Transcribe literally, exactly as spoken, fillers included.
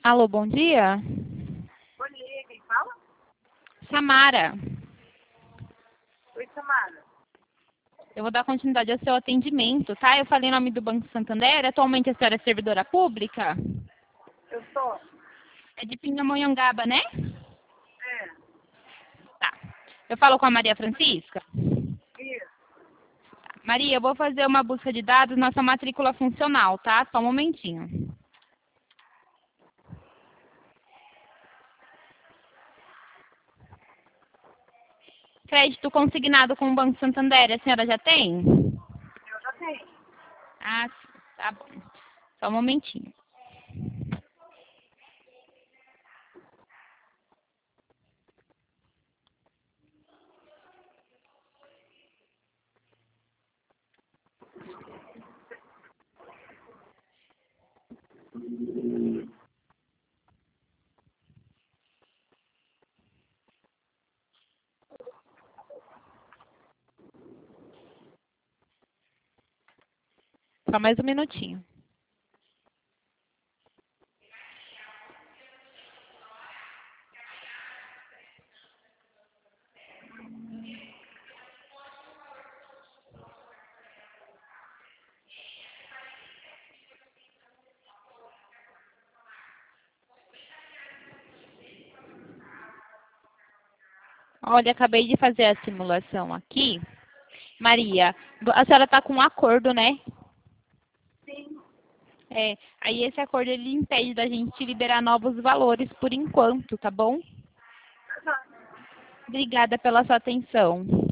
Alô, bom dia. Bom dia, quem fala? Samara. Oi, Samara. Eu vou dar continuidade ao seu atendimento, tá? Eu falei em nome do Banco Santander. Atualmente a senhora é servidora pública? Eu sou. É de Pindamonhangaba, né? É, Tá. Eu falo com a Maria Francisca? isso. Maria, eu vou fazer uma busca de dados na sua matrícula funcional, tá? Só um momentinho. Crédito consignado com o Banco Santander, a senhora já tem? Eu já tenho. Ah, sim. Tá bom. Só um momentinho. Só mais um minutinho. Olha, acabei de fazer a simulação aqui. Maria, a senhora está com um acordo, né? Sim. É, aí esse acordo ele impede da gente liberar novos valores por enquanto, tá bom? Tá. Obrigada pela sua atenção.